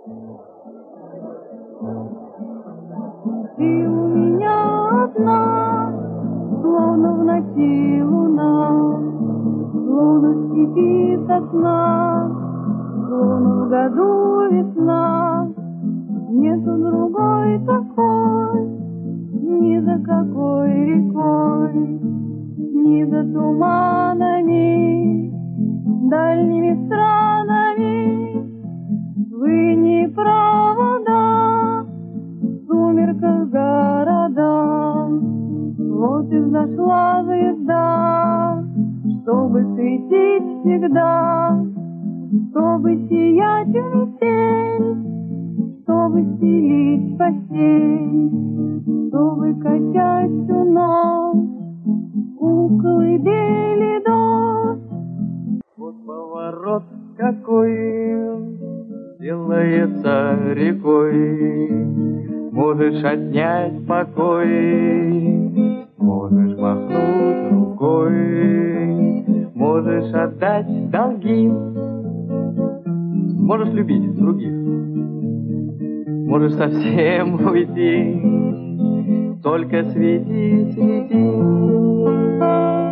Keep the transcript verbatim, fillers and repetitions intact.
Ты у меня одна, словно в ночи луна, словно в степи сосна, словно в году весна. Нету другой такой, ни за какой рекой, ни за туманами, дальними странами. Вы не провода, в сумерках города. Вот и взошла звезда, чтобы светить всегда, чтобы сиять в метель, чтобы стелить постель, чтобы качать всю ночь у колыбели дождь. Вот поворот какой делается рекой, можешь отнять покой, можешь махнуть рукой, можешь отдать долги, можешь любить других, можешь совсем уйти, только свети, свети.